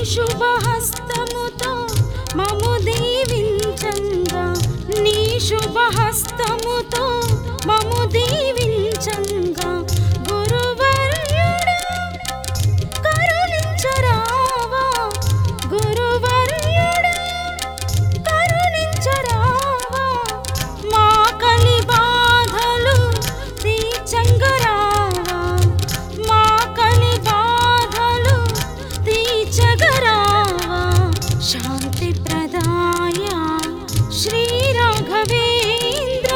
శుభహస్తముతో మము దీవించంగా నీ శుభహస్తముతో మము దీవించంగా గురువర్యుడా కరుణించరావా గురువర్యుడా కరుణించరావా మా కలి బాధలు తీర్చంగరావా మా కలి బాధలు తీర్చగరావా శాంతి ప్రదాయ శ్రీ రాఘవేంద్ర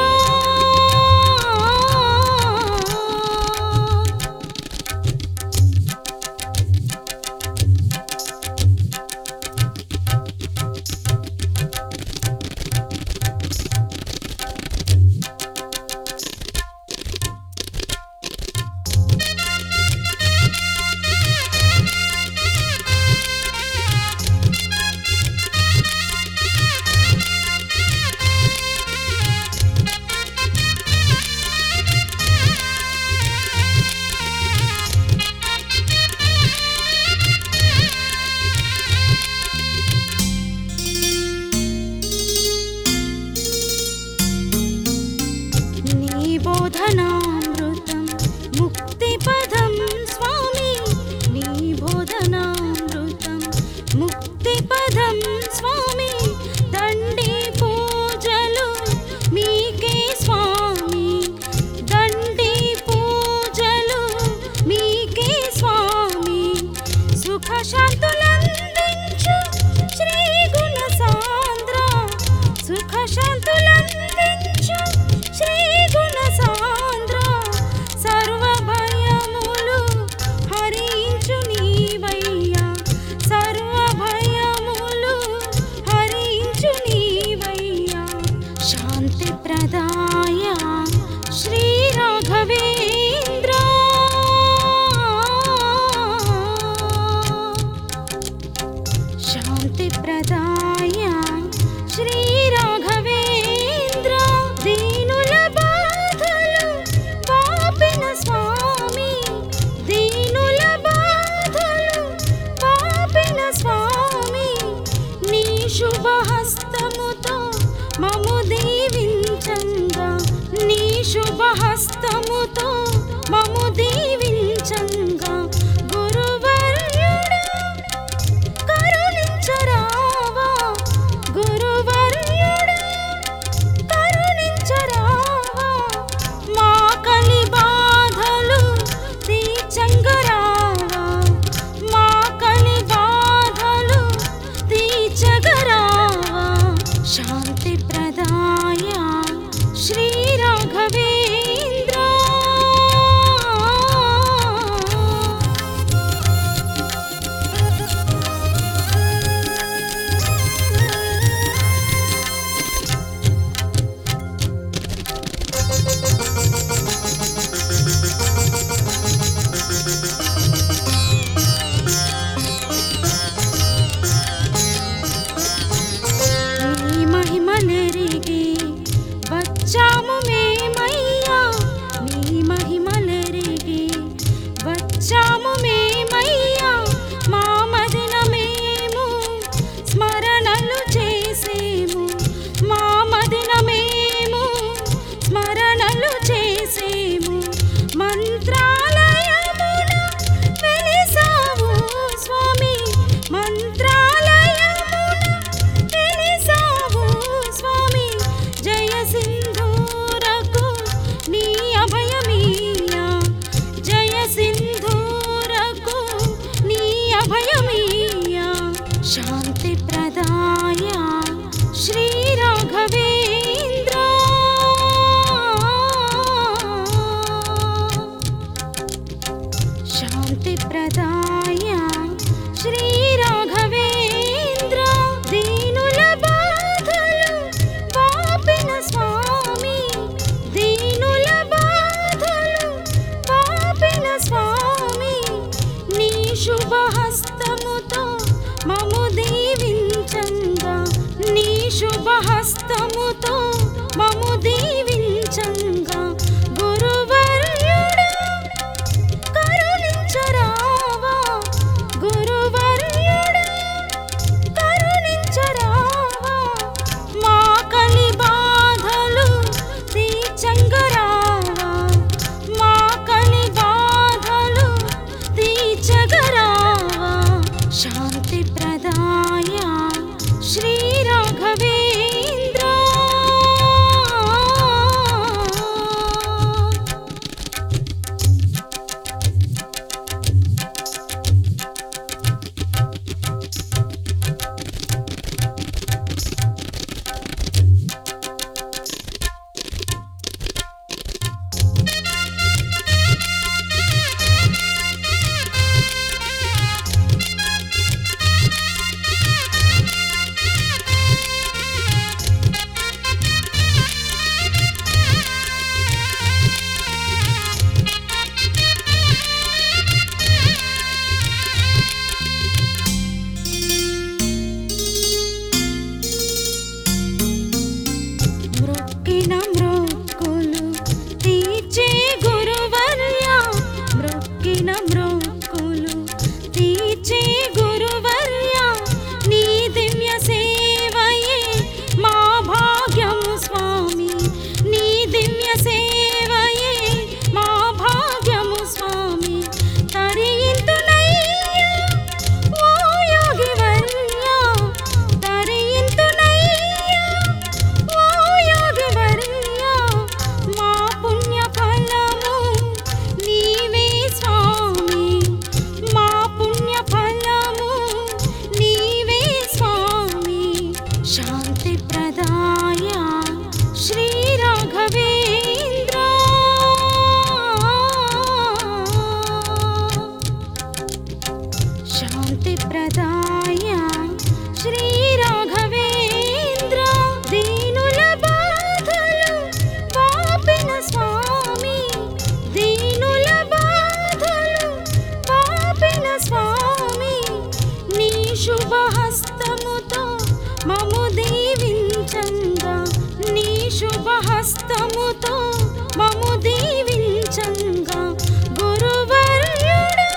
బోధనామృతం ముక్తిపదం స్వామి నీ బోధనామృతం ముక్తిపదం స్వామి దండి పూజలు మీకే స్వామి దండి పూజలు మీకే స్వామి సుఖ శాంతులందించు శ్రీ గుణ సాంద్ర సుఖ శాంతులందించు శ్రీ గుణ సాంద్ర సర్వ భయములు హరించు నీవయ్యా సర్వ భయములు హరించు నీవయ్యా శాంతి ప్రదాయ శ్రీ రాఘవేంద్ర శాంతి ప్రదాయ శ్రీ రాఘవేంద్ర దీనుల బాధలు పాపిన స్వామి దీనుల బాధలు పాపిన స్వామి నీ శుభహస్తముతో మము దీవించంగా నీ శుభహస్తముతో మము దీవించంగా గురువర్యుడా కరుణించరావా గురువర్యుడా కరుణించరావా మా కలి బాధలు తీర్చంగరావా మా కలి బాధలు తీర్చగరావా శాంతి ప్రదాయ శ్రీ రాఘవేంద్ర శాంతి ప్రదాయ శ్రీ రాఘవేంద్ర శాంతి ప్రదాయ శ్రీ రాఘవేంద్ర దీనుల బాధలు పాపిన స్వామి దీనుల బాధలు పాపిన స్వామి నీ శుభహస్తముతో మము దీవించంగా నీ శుభహస్తముతో మము దీవించంగా గురువర్యుడా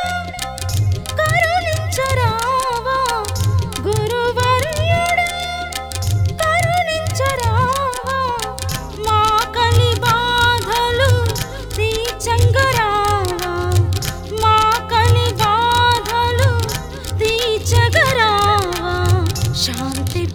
కరుణించరావా గురువర్యుడా కరుణించరావా మా కలి బాధలు తీర్చంగరావా మా కలి బాధలు తీర్చగరావా శాంతి